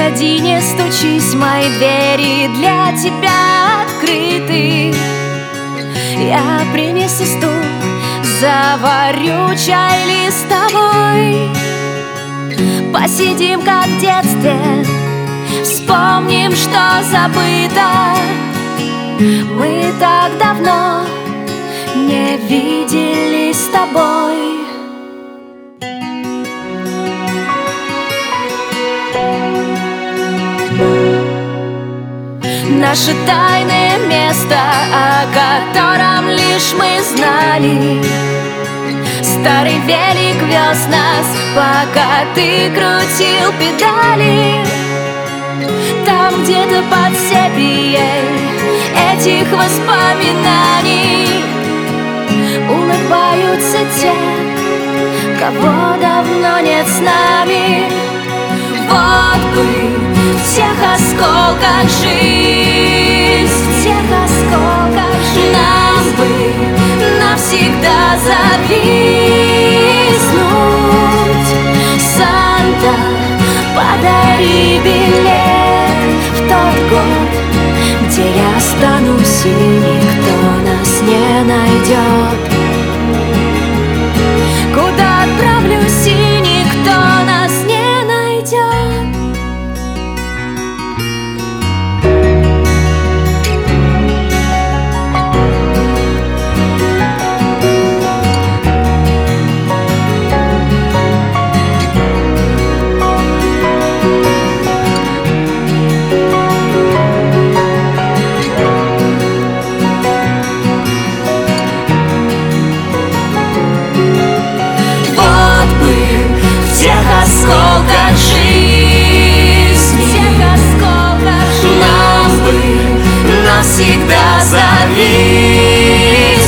Приходи, не стучись, мои двери для тебя открыты. Я принесу стул, заварю чай ли с тобой. Посидим, как в детстве, вспомним, что забыто. Мы так давно не виделись с тобой. Наше тайное место, о котором лишь мы знали. Старый велик вез нас, пока ты крутил педали. Там где-то под сепией этих воспоминаний улыбаются те, кого давно нет с нами. Вот бы в тех осколках жизнь, в тех осколках жизнь. Нам бы навсегда зависнуть. Санта, подари билет в тот год, где я останусь и никто нас не найдет. Куда отправлюсь и никто нас не найдет. Осколках жизни, всех осколках жизни. Нам бы навсегда зависнуть.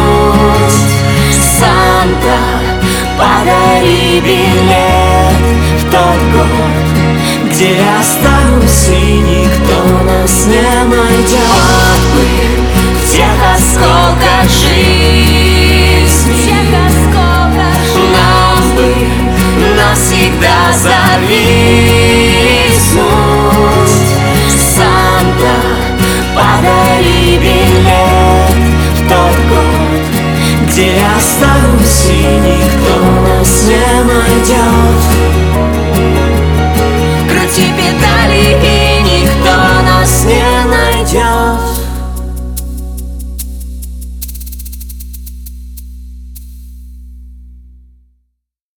Санта, подари билет в тот год, где я останусь и никто нас не найдет. Вот бы в тех осколках жизни, всех осколках жизни. Нам бы навсегда зависнуть.